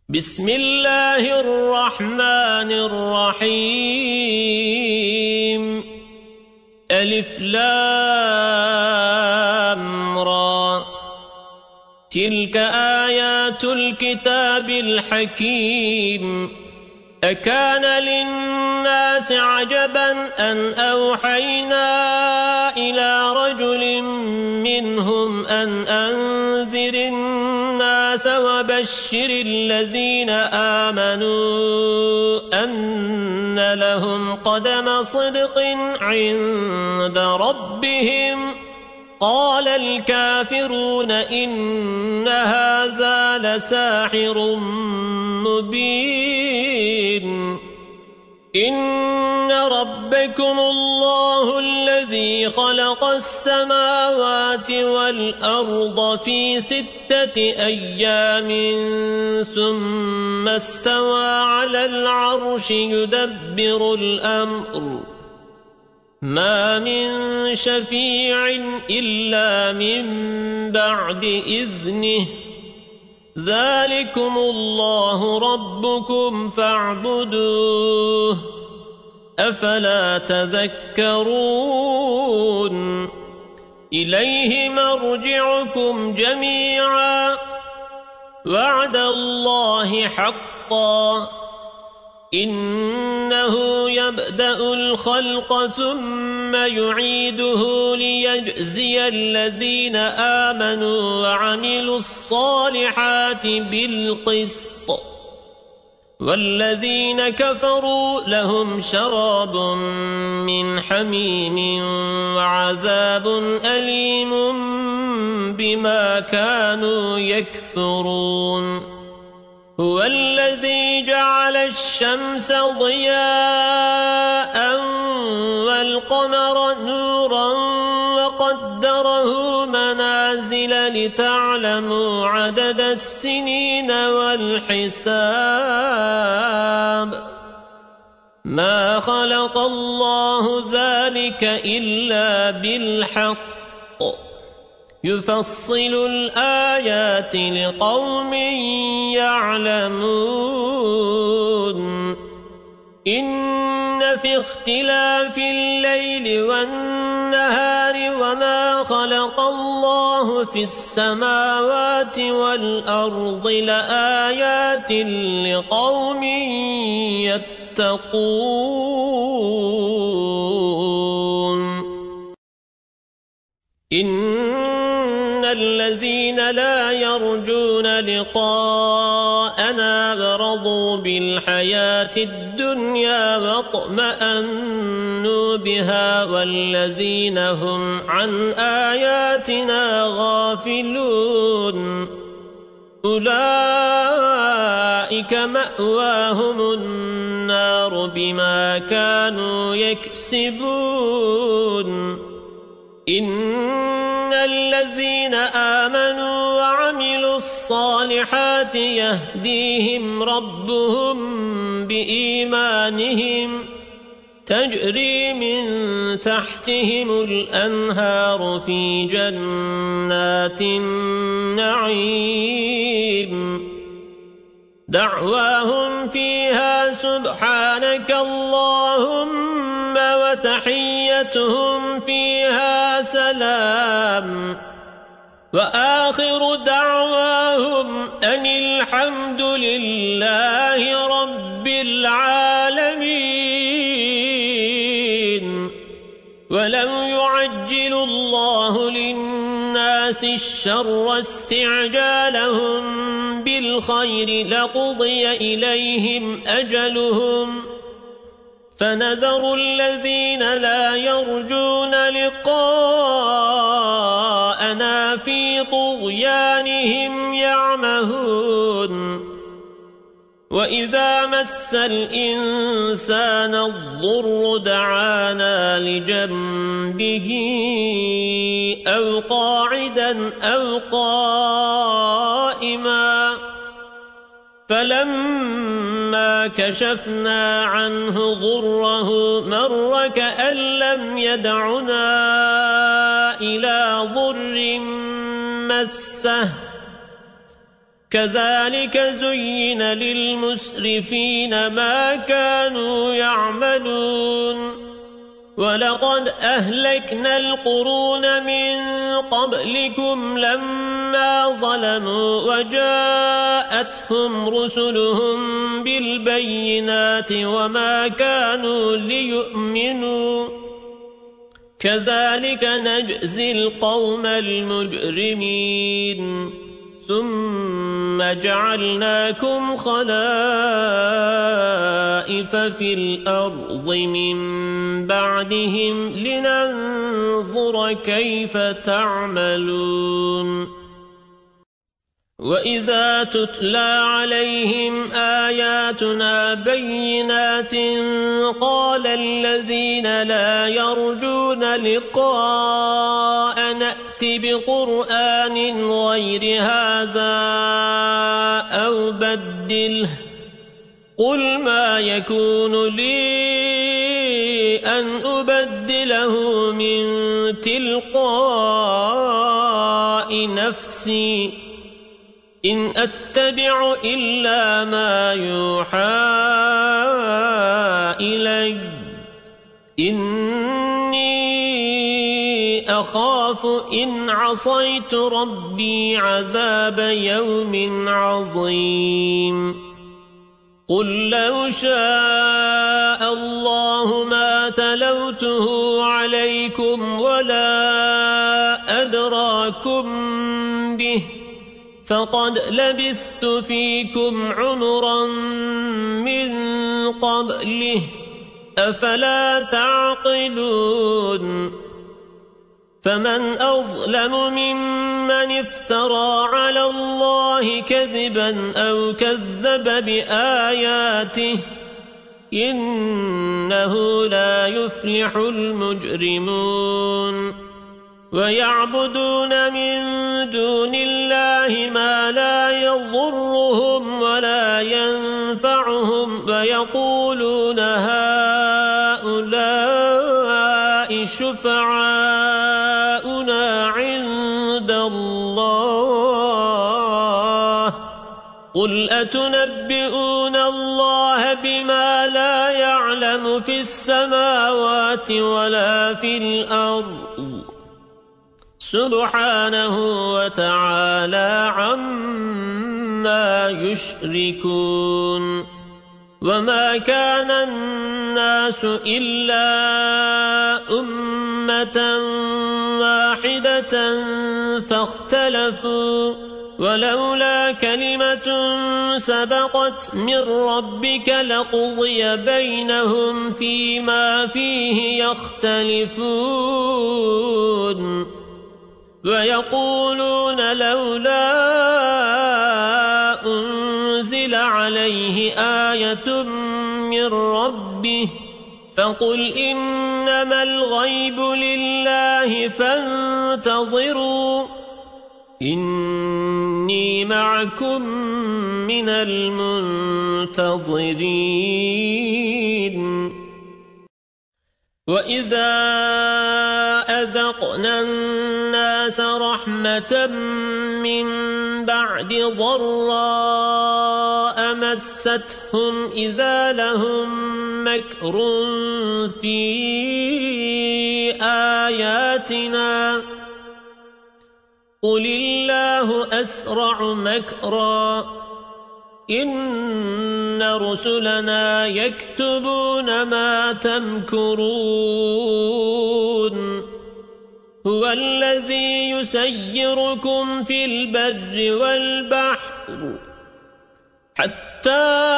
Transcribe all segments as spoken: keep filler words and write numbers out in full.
بسم الله الرحمن الرحيم ألف لام را تلك آيات الكتاب الحكيم أكان للناس عجبا أن أوحينا إلى رجل منهم أن أنذر الناس وبشر الذين آمنوا أن لهم قدم صدق عند ربهم قال الكافرون إن هذا لساحر مبين إن ربكم الله الذي خلق السماوات والأرض في ستة أيام ثم استوى على العرش يدبر الأمر ما من شفيع إلا من بعد إذنه ذلكم الله ربكم فاعبدوه أفلا تذكرون إليه مرجعكم جميعا وعد الله حقا إنه يبدأ الخلق ثم يعيده ليجزي الذين آمنوا وعملوا الصالحات بالقسط والذين كفروا لهم شراب من حميم وعذاب أليم بما كانوا يكفرون هو الذي جعل الشمس ضياء والقمر نورا وقدره منازل لتعلموا عدد السنين والحساب ما خلق الله ذلك إلا بالحق يفصل الآيات لقوم يعلمون إن في اختلاف الليل والنهار وما خلق الله في السماوات والأرض لآيات لقوم يتقون إن الذين لا يرجون لقاءنا ورضوا بالحياة الدنيا واطمأنوا بها والذين هم عن آياتنا غافلون أولئك مأواهم النار بما كانوا يكسبون إن الذين آمنوا وعملوا الصالحات يهديهم ربهم بإيمانهم تجري من تحتهم الأنهار في جنات النعيم دعواهم فيها سبحانك اللهم وتحيتهم فيها سلام وآخر دعواهم أن الحمد لله رب العالمين ولو يعجل الله للناس الشر استعجالهم بالخير لقضي إليهم أجلهم فنذر الذين لا يرجون لقاءنا في طغيانهم يعمهون وإذا مس الإنسان الضر دعانا لجنبه أو قاعدا أو قائما فلما كشفنا عنه ضره مر كأن لم يدعنا إلى ضر مسه كذلك زين للمسرفين ما كانوا يعملون ولقد أهلكنا القرون من قبلكم لما ظلموا وجاءتهم رسلهم بالبينات وما كانوا ليؤمنوا كذلك نجزي القوم المجرمين ثم جعلناكم خلائف في الأرض من بعدهم لننظر كيف تعملون وإذا تتلى عليهم آياتنا بينات قال الذين لا يرجون لقاء نأتي بقرآن غير هذا أو بدله قل ما يكون لي أن أبدله من تلقاء نفسي إن أتبع إلا ما يوحى إلي إني أخاف إن عصيت ربي عذاب يوم عظيم قل لو شاء الله ما تلوته عليكم ولا أدراكم به فقد لبثت فيكم عمرا من قبله أفلا تعقلون فمن أظلم ممن افترى على الله كذبا أو كذب بآياته إنه لا يفلح المجرمون ويعبدون من دون الله ما لا يضرهم ولا ينفعهم ويقولون هؤلاء شفعاؤنا عند الله قل أتنبئون الله بما لا يعلم في السماوات ولا في الأرض سبحانه وتعالى عما يشركون وما كان الناس إلا أمة واحدة فاختلفوا ولولا كلمة سبقت من ربك لقضي بينهم فيما فيه يختلفون ويقولون لولا أنزل عليه آية من ربه فقل إنما الغيب لله فانتظروا إني معكم من المنتظرين وإذا أذقنا الناس رحمة من بعد ضراء مستهم إذا لهم مكر في آياتنا قل الله أسرع مكرا إن رسلنا يكتبون ما تمكرون هو الذي يسيركم في البر والبحر حتى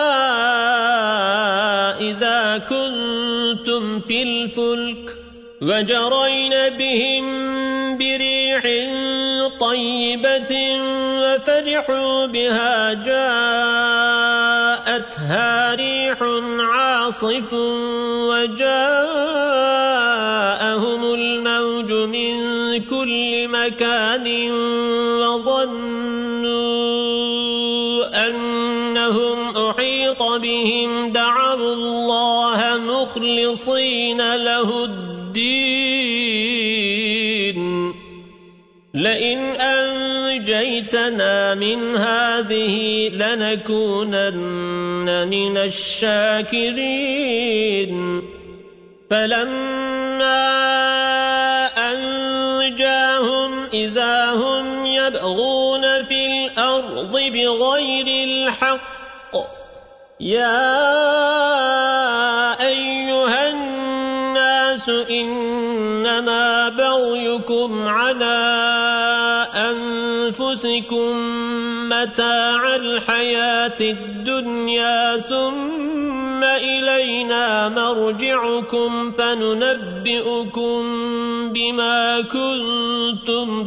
إذا كنتم في الفلك وجرين بهم بريح طيبة وفرحوا بها جاءتها ريح عاصف وجاءهم الموج من كل مكان وظنوا أنهم أحيط بهم دعوا الله مخلصين له الدين لئن أنجيتنا نجيتنا من هذه لنكونن من الشاكرين فلما أنجاهم إذا هم يبغون في الأرض بغير الحق يا أيها الناس إنما بغيكم على أنفسكم متاع الحياة الدنيا ثم إلينا مرجعكم فننبئكم بما كنتم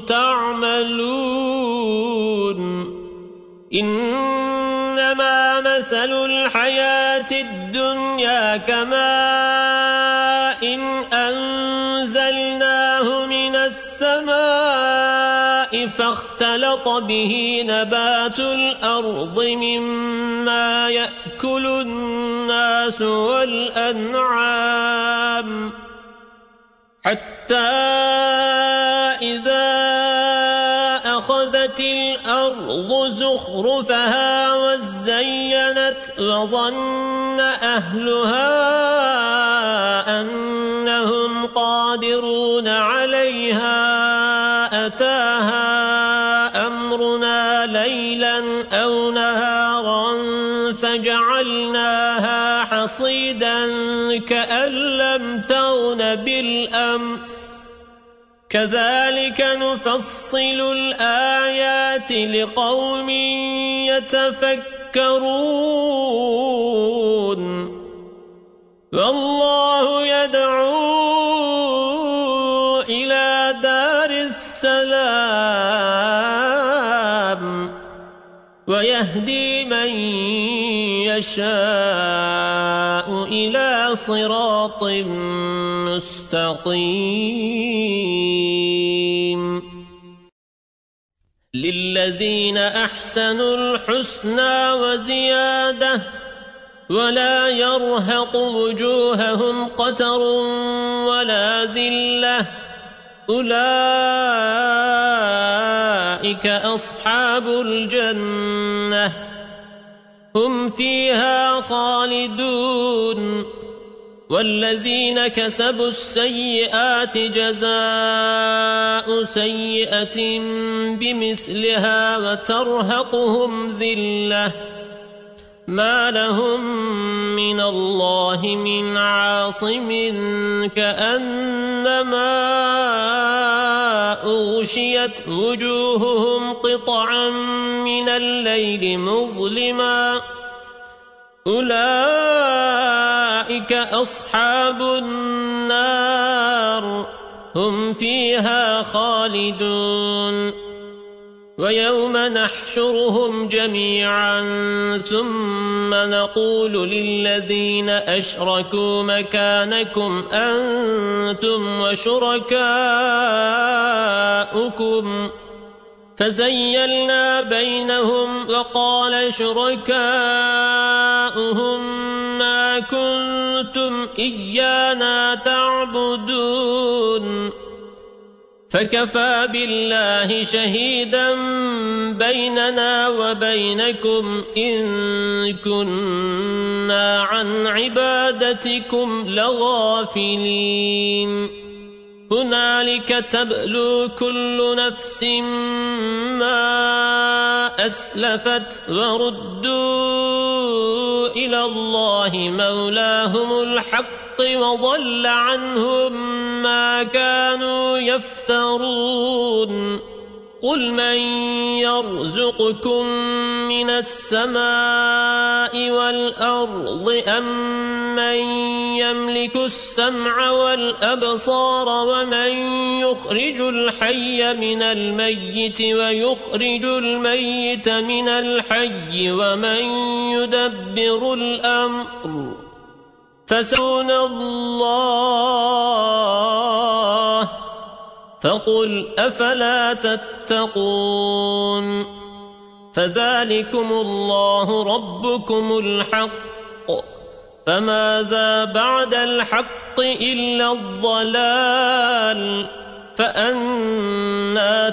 تعملون إنما مثل الحياة الدنيا كماء إن أنزلناه من السماء فاختلط به نبات الأرض مما يأكل الناس والأنعام حتى إذا أخذت الأرض زخرفها وزينت وظن أهلها أنهم قادرون عليها أتاها أمرنا ليلا أو نهارا فجعلناها حصيدا كأن لم تغن بالأمس كذلك نفصل الآيات لقوم يتفكرون والله يدعو إلى دار السلام ويهدي من يشاء إلى صراط مستقيم للذين أحسنوا الحسنى وزيادة ولا يرهق وجوههم قتر ولا ذلة أولئك أصحاب الجنة هم فيها خالدون والذين كسبوا السيئات جزاء سيئة بمثلها وترهقهم ذلة ما لهم من الله من عاصم كأنما أغشيت وجوههم قطعا من الليل مظلما أولئك أصحاب النار هم فيها خالدون ويوم نحشرهم جميعا ثم نقول للذين أشركوا مكانكم أنتم وشركاؤكم فزيلنا بينهم وقال شركاؤهم ما كنتم إيانا تعبدون فكفى بالله شهيدا بيننا وبينكم إن كنا عن عبادتكم لغافلين هنالك تبلو كل نفس ما أسلفت وردوا إلى الله مولاهم الحق وضل عنهم ما كانوا يفترون قل من يرزقكم من السماء والأرض أم من يملك السمع والأبصار ومن يخرج الحي من الميت ويخرج الميت من الحي ومن يدبر الأمر فسيقولون الله فقل أفلا تتقون فذلكم الله ربكم الحق فماذا بعد الحق إلا الضلال فأنى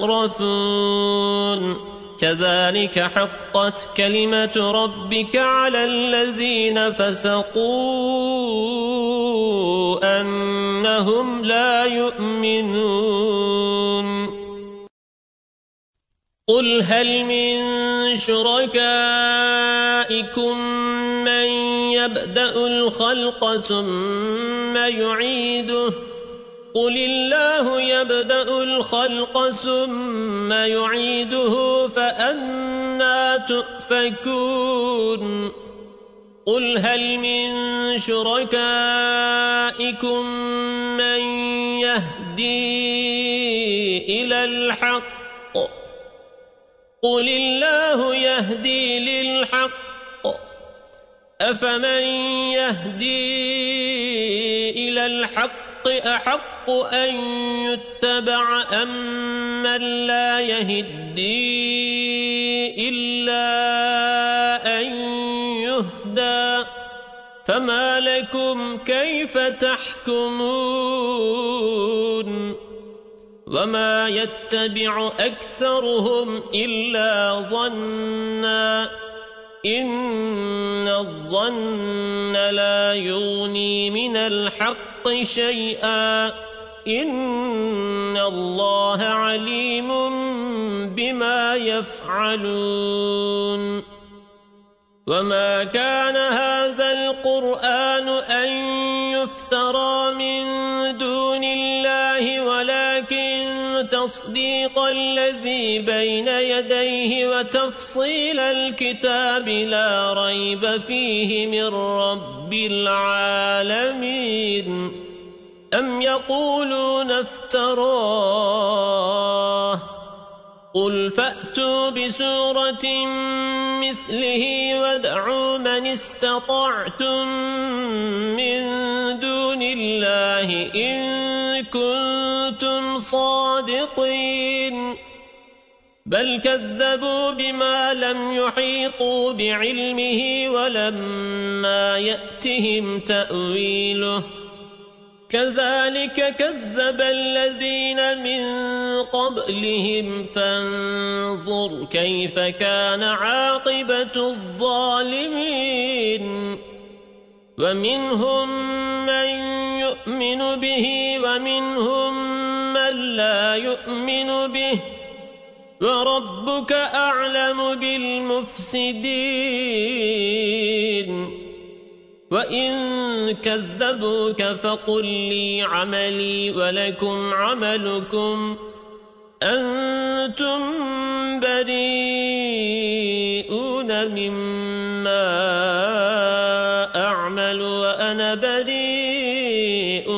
تصرفون كذلك حقت كلمة ربك على الذين فسقوا أنهم لا يؤمنون قل هل من شركائكم من يبدأ الخلق ثم يعيده قل الله يبدأ الخلق ثم يعيده فأنى تؤفكون قل هل من شركائكم من يهدي إلى الحق قل الله يهدي للحق أفمن يهدي إلى الحق أحق أن يتبع أم من لا يهدي إلا أن يهدى فما لكم كيف تحكمون وما يتبع أكثرهم إلا ظنّا إن الظن لا يغني من الحق شيئا إن الله عليم بما يفعلون وما كان هذا القرآن أن يفترى من دون الله ولكن تصديق الذي بين يديه وتفصيل الكتاب لا ريب فيه من رب العالمين أم يقولون افتراه قل فأتوا بسورة مثله وادعوا من استطعتم من دون الله إن كنتم صادقين بل كذبوا بما لم يحيطوا بعلمه ولما يأتهم تأويله كذلك كذب الذين من قبلهم فانظر كيف كان عاقبة الظالمين ومنهم من يؤمن به ومنهم من لا يؤمن به وربك أعلم بالمفسدين وإن كذبوك فقل لي عملي ولكم عملكم أنتم بريئون مما أعمل وأنا بريء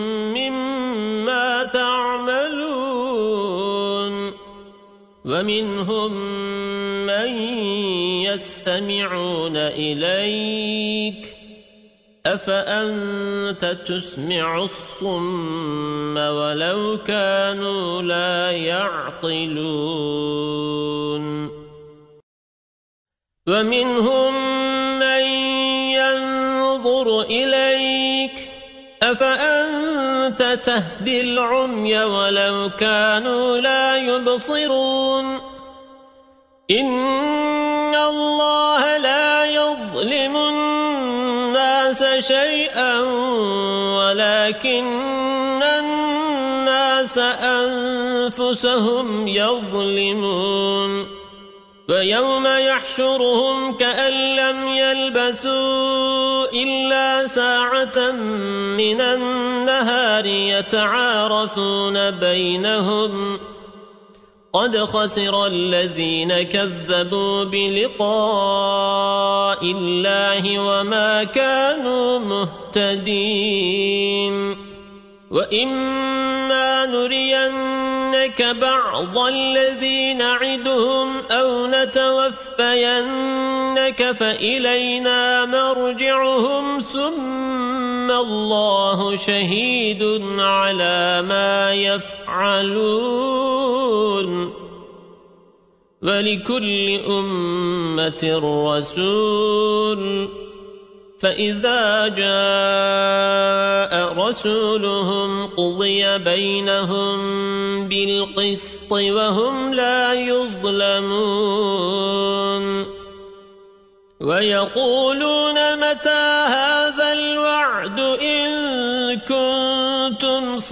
مما تعملون ومنهم من يستمعون إليك أفأنت تسمع الصم ولو كانوا لا يعقلون ومنهم من ينظر إليك أفأنت تهدي العمي ولو كانوا لا يبصرون إن الله لا يظلم الناس شيئا ولكن الناس أنفسهم يظلمون ويوم يحشرهم كأن لم يلبثوا إلا ساعة من النهار يتعارفون بينهم قد خسر الذين كذبوا بلقاء الله وما كانوا مهتدين وإما نرينك بعض الذي نعدهم أو نتوفينك فإلينا مرجعهم ثم الله شهيد على ما يفعلون ولكل أمة رسول فإذا جاء رسولهم قضي بينهم بالقسط وهم لا يظلمون ويقولون متى هذا الوعد إن كنتم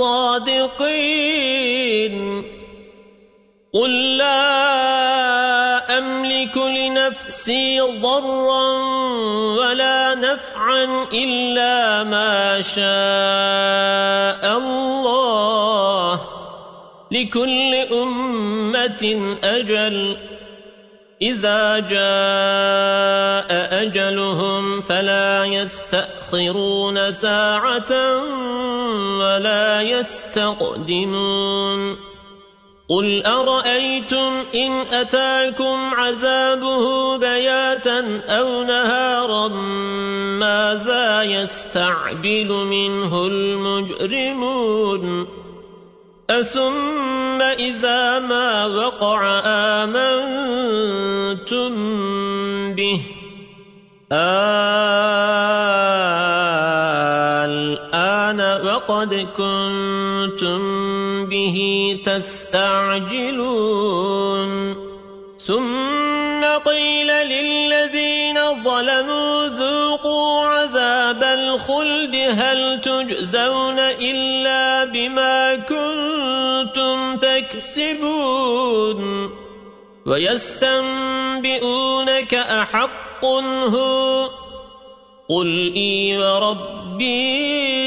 صادقين قل لا أملك لنفسي ضرا ولا نفعا إلا ما شاء الله لكل أمة أجل إذا جاء أجلهم فلا يستأخرون ساعة ولا يستقدمون قل أرأيتم إن أتاكم عذابه بياتا أو نهارا ماذا يستعجل منه المجرمون أثم إذا ما وقع آمنتم به الآن وقد كنتم به تستعجلون ثم قيل للذين ظلموا ذوقوا عذاب الخلد هل تجزون إلا بما كنتم تكسبون ويستنبئونك أحق هو قل إي وربي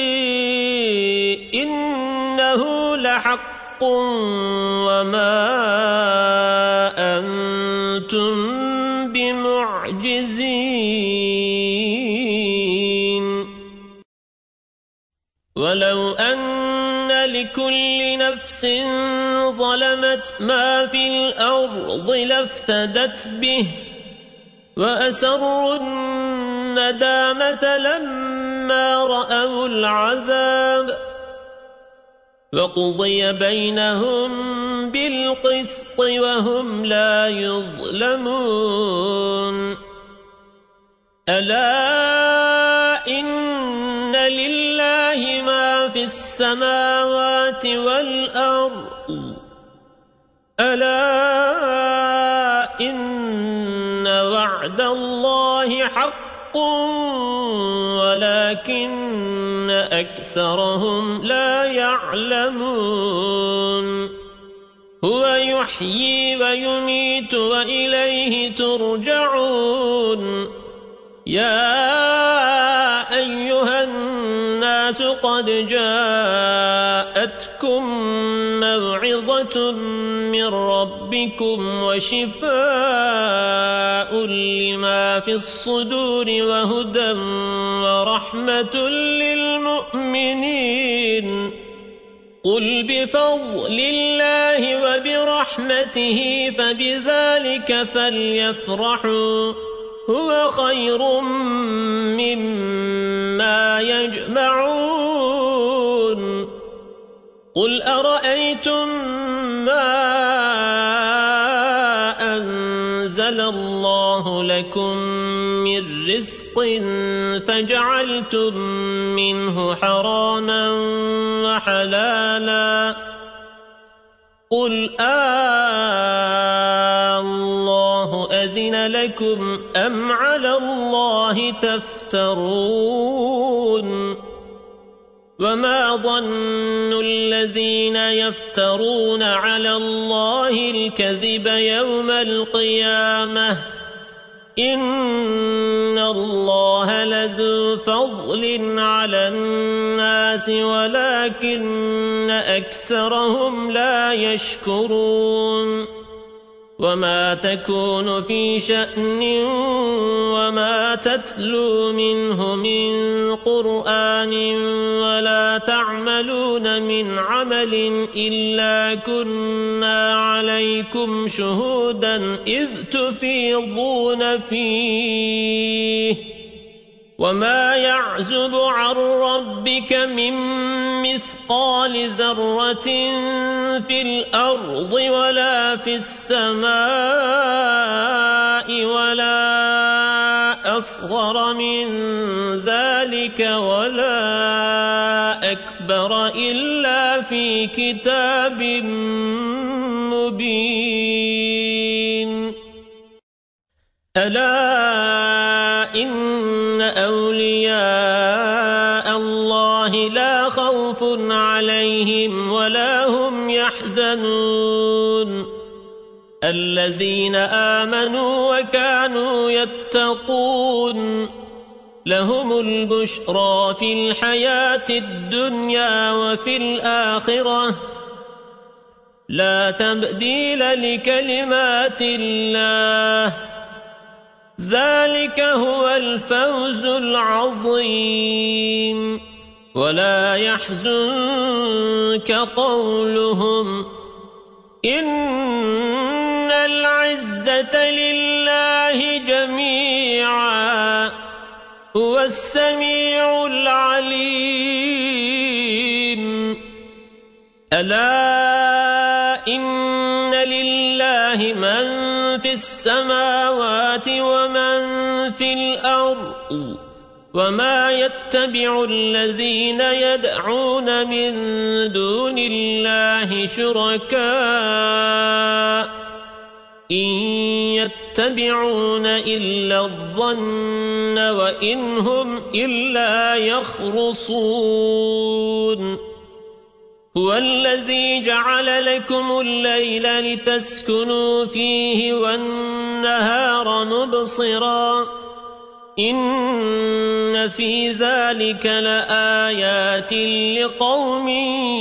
إنه لحق وما أنتم بمعجزين ولو أن لكل نفس ظلمت ما في الأرض لافتدت به وأسروا الندامة لما رأوا العذاب وقضي بينهم بالقسط وهم لا يظلمون ألا إن لله ما في السماوات والأرض ألا إن وعد الله حق ولكن أكثرهم لا يعلمون هو يحيي ويميت وإليه ترجعون يا أيها الناس قد جاءتكم موعظة من ربكم وشفاء لما في الصدور وهدى ورحمة للمؤمنين قل بفضل الله وبرحمته فبذلك فليفرحوا هو خير مما يجمعون قل أرأيتم ما أنزل الله لكم من رزق فجعلتم منه حراما وحلالا قل آه الله أذن لكم أم على الله تفترون وما ظن الذين يفترون على الله الكذب يوم القيامة إن الله لذو فضل على الناس ولكن أكثرهم لا يشكرون وما تكون في شأن وما تتلو منه من قرآن ولا تعملون من عمل إلا كنا عليكم شهودا إذ تفيضون فيه وما يعزب عن ربك من مثقال ذرة في الأرض ولا في السماء ولا أصغر من ذلك ولا أكبر إلا في كتاب مبين ألا إن أولياء الله لا خوف عليهم ولا هم يحزنون الذين آمنوا وكانوا يتقون لهم البشرى في الحياة الدنيا وفي الآخرة لا تبديل لكلمات الله ذلك هو الفوز العظيم ولا يحزنك قولهم إن العزة لله جميعا هو السميع العليم ألا إن لله من في السماوات ومن في الأرض وما يتبع الذين يدعون من دون الله شركاء إن يتبعون إلا الظن وإن هم إلا يخرصون هو الذي جعل لكم الليل لتسكنوا فيه والنهار مبصرا إن في ذلك لآيات لقوم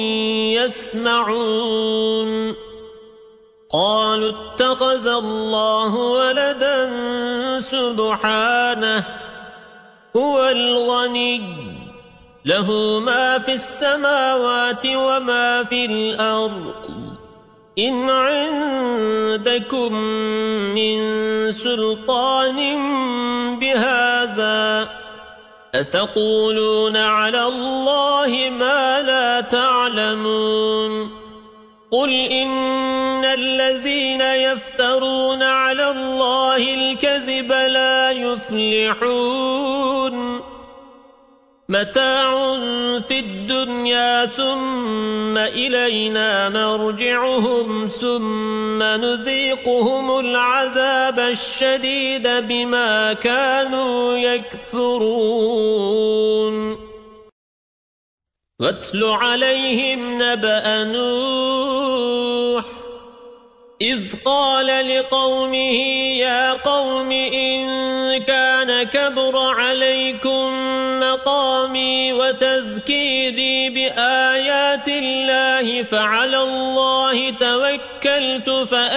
يسمعون قالوا اتخذ الله ولدا سبحانه هو الغني له ما في السماوات وما في الأرض إن عندكم من سلطان بهذا أتقولون على الله ما لا تعلمون قل إن الذين يفترون على الله الكذب لا يفلحون متاع في الدنيا ثم إلينا مرجعهم ثم نذيقهم العذاب الشديد بما كانوا يكفرون واتل عليهم نبأ نوح إذ قال لقومه يا قوم إن كان كبر عليكم مقامي وتذكيري بآيات الله فعلى الله توكلت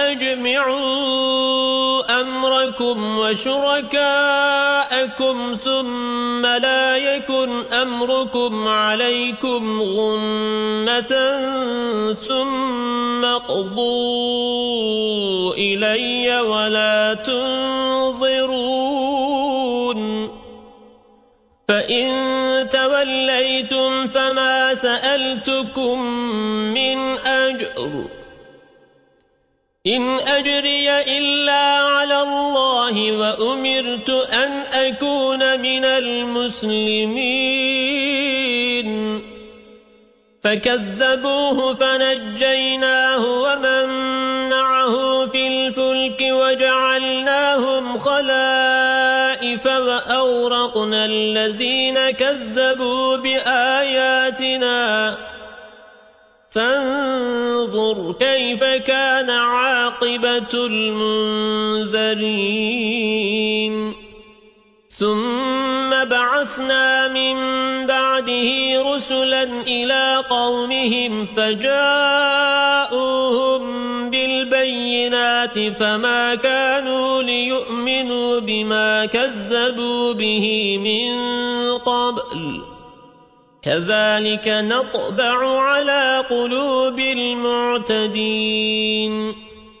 فأجمعوا أمركم وشركاءكم ثم لا يكن أمركم عليكم غمة ثم اقضوا إلي ولا تنظرون فإن توليتم فما سألتكم من أجر إن أجري إلا على الله وأمرت أن أكون من المسلمين فكذبوه فنجيناه ومن معه في الفلك وجعلناهم خلائف وأورقنا الذين كذبوا بآياتنا فانظر كيف كان عاقبة المنذرين ثم بعثنا من بعده رسلا إلى قومهم فجاءوهم بالبينات فما كانوا ليؤمنوا بما كذبوا به من قبل كذلك نطبع على قلوب المعتدين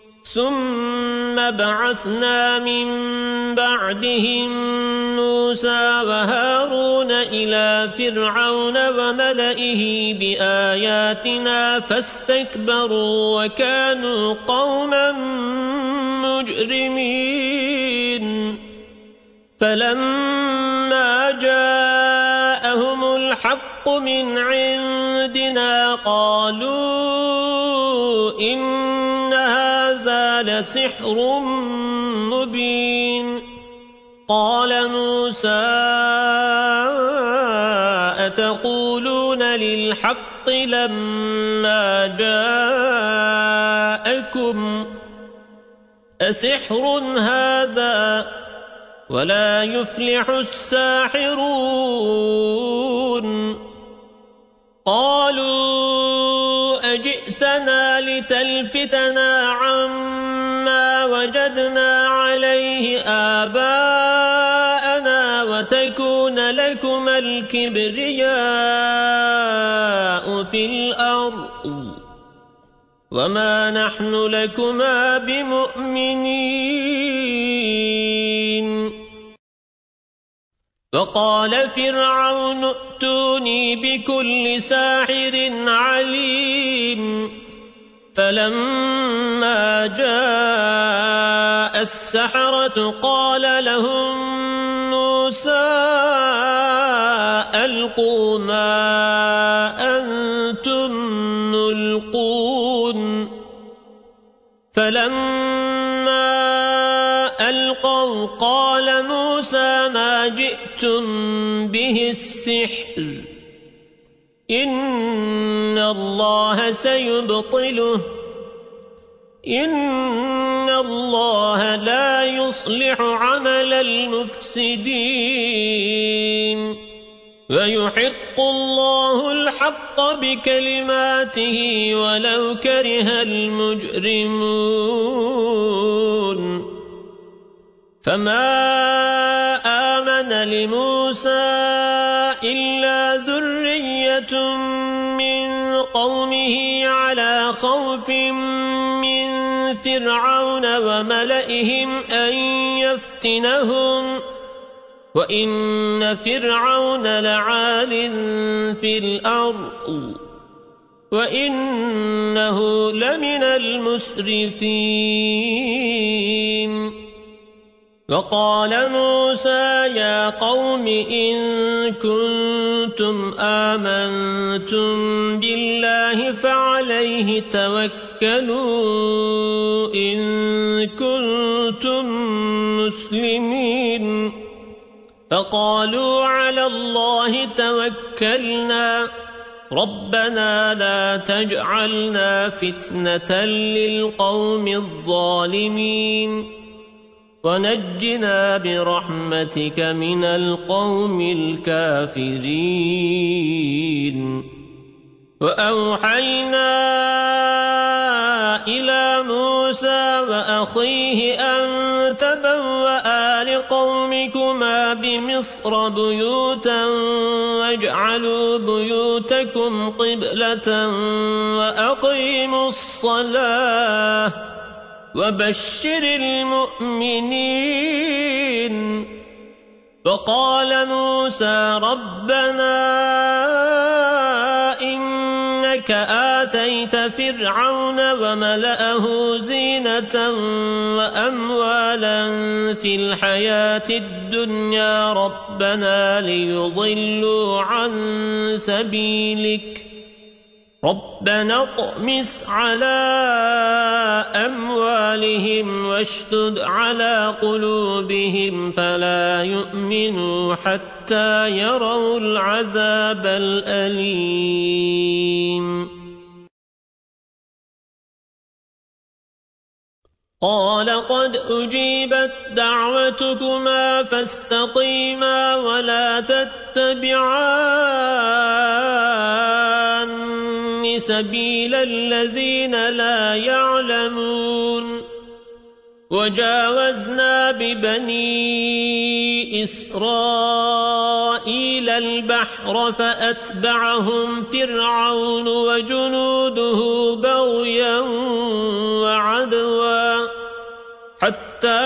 ثم بعثنا من بعدهم موسى وهارون إلى فرعون وملئه بآياتنا فاستكبروا وكانوا قوما مجرمين فلما جاءهم الحق من عندنا قالوا إن هذا لسحر مبين قال موسى أتقولون للحق لما جاءكم أسحر هذا ولا يفلح الساحرون قالوا أجئتنا لتلفتنا عما وجدنا عليه آباءنا وتكون لكما الكبرياء في الأرض وما نحن لكما بمؤمنين وقال فرعون ائتوني بكل ساحر عليم فلما جاء السحرة قال لهم موسى ألقوا ما أنتم ملقون فلما ألقوا قال موسى ما جئتم به السحر إن الله سيبطله إن الله لا يصلح عمل المفسدين ويحق الله الحق بكلماته ولو كره المجرمون فما آمن لموسى إلا ذرية من قومه على خوف من فرعون وملئهم أن يفتنهم وإن فرعون لعال في الأرض وإنه لمن المسرفين وقال موسى يا قوم إن كنتم آمنتم بالله فعليه توكلوا إن كنتم مسلمين فقالوا على الله توكلنا ربنا لا تجعلنا فتنة للقوم الظالمين ونجنا برحمتك من القوم الكافرين وأوحينا إلى موسى وأخيه أن تبوأ لقومكما بمصر بيوتا واجعلوا بيوتكم قبلة وأقيموا الصلاة وبشر المؤمنين وقال موسى ربنا إنك آتيت فرعون وملأه زينة وأموالا في الحياة الدنيا ربنا ليضلوا عن سبيلك ربنا اطمس على أموالهم واشدد على قلوبهم فلا يؤمنوا حتى يروا العذاب الأليم قال قد أجيبت دعوتكما فاستقيما ولا تتبعان سبيل الذين لا يعلمون وجاوزنا ببني إسرائيل البحر فأتبعهم فرعون وجنوده بغيا وعدوا حتى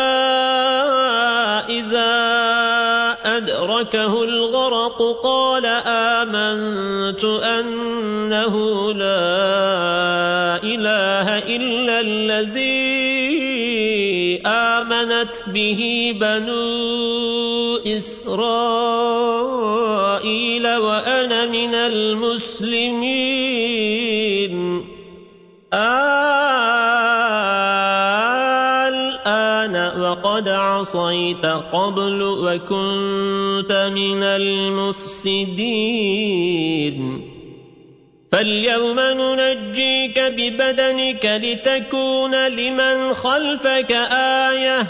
إذا أدركه الغرق قال آمنت أنه لا إله إلا الذي آمنت به بنو إسرائيل وأنا من المسلمين الآن وقد عصيت قبل وكنت من المفسدين فاليوم ننجيك ببدنك لتكون لمن خلفك آية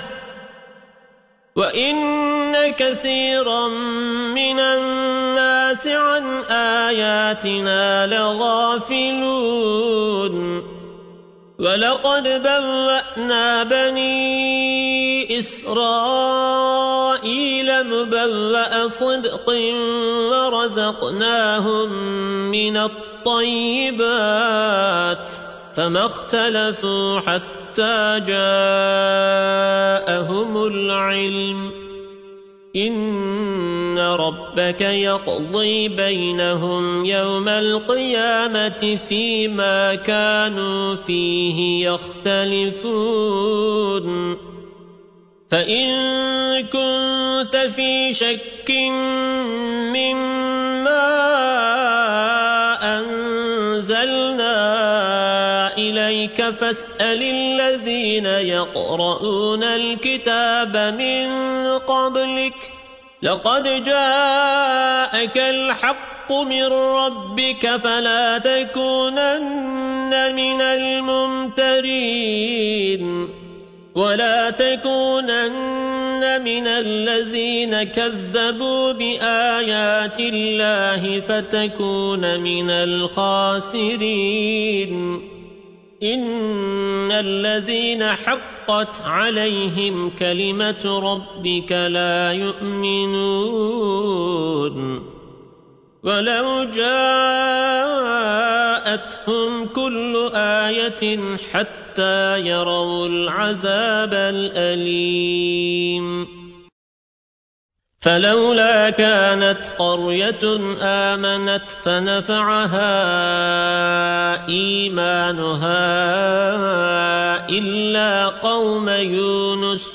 وإن كثيرا من الناس عن آياتنا لغافلون ولقد بوأنا بني إسرائيل مبوأ صدق ورزقناهم من الطيبات فما اختلفوا حتى جاءهم العلم إن ربك يقضي بينهم يوم القيامة فيما كانوا فيه يختلفون فإن كنت في شك مما أنزلنا إليك فاسأل الذين يقرؤون الكتاب من قبلك لقد جاءك الحق من ربك فلا تكونن من الممترين ولا تكونن من الذين كذبوا بآيات الله فتكون من الخاسرين إن الذين حقت عليهم كلمة ربك لا يؤمنون ولو جاءتهم كل آية حتى يروا العذاب الأليم فلولا كانت قرية آمنت فنفعها إيمانها إلا قوم يونس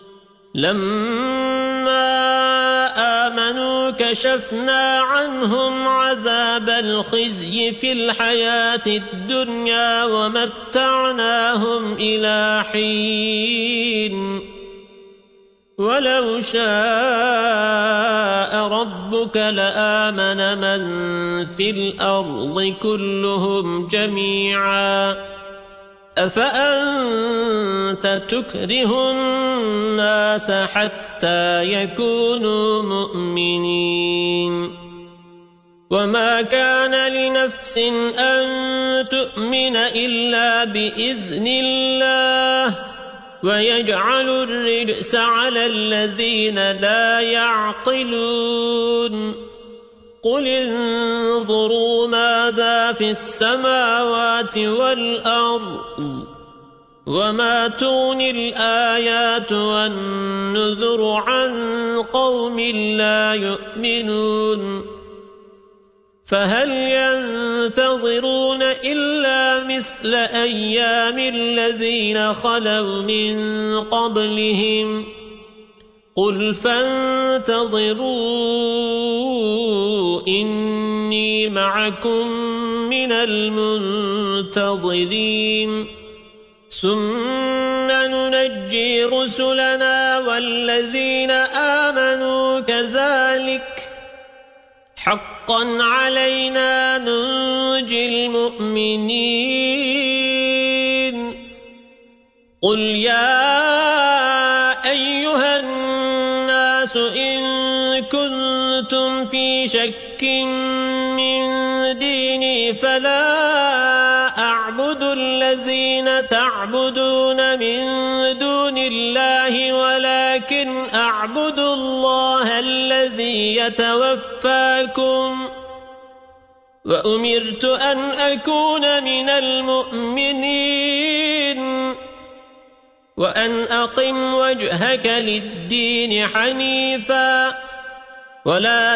لما آمنوا كشفنا عنهم عذاب الخزي في الحياة الدنيا ومتعناهم إلى حين ولو شاء ربك لآمن من في الأرض كلهم جميعا أفأنت تكره الناس حتى يكونوا مؤمنين وما كان لنفس أن تؤمن إلا بإذن الله ويجعل الرجس على الذين لا يعقلون قل انظروا ماذا في السماوات والأرض وما تغني الآيات والنذر عن قوم لا يؤمنون فهل ينتظرون إلا مثل أيام الذين خلوا من قبلهم قل فانتظروا إني معكم من المنتظرين ثم ننجي رسلنا والذين آمنوا كذلك حقا علينا ننجي المؤمنين قل يا أيها الناس إن كنتم في شك من ديني فلا أعبد الذين تعبدون من دون الله ولكن أعبد الله الذي يتوفاكم وأمرت أن أكون من المؤمنين وأن أقم وجهك للدين حنيفا ولا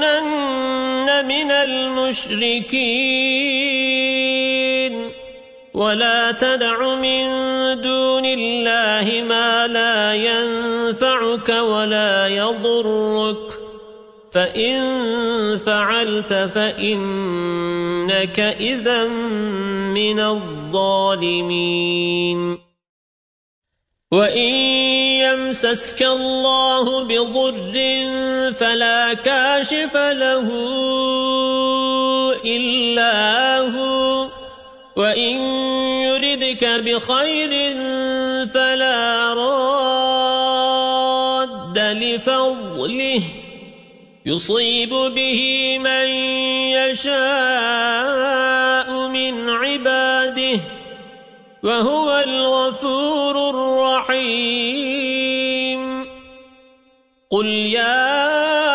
تكونن من المشركين ولا تدع من دون الله ما لا ينفعك ولا يضرك فإن فعلت فإنك إذا من الظالمين وإن يمسسك الله بضر فلا كاشف له إلا هو وإن يردك بخير فلا راد لفضله يصيب به من يشاء من عباده وهو الغفور الرحيم قل يا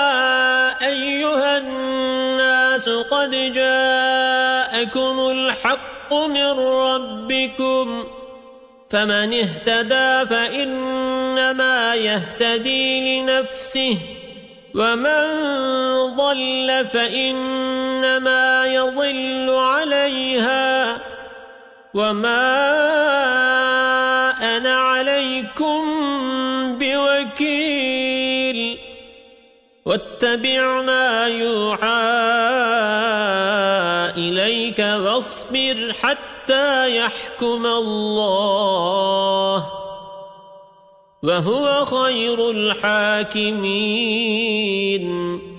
أيها الناس قد جاءكم الحق من ربكم فمن اهتدى فإنما يهتدي لنفسه ومن ضل فإنما يضل عليها وما أنا عليكم بوكيل واتبع ما يوحى إليك واصبر حتى يحكم الله وهو خير الحاكمين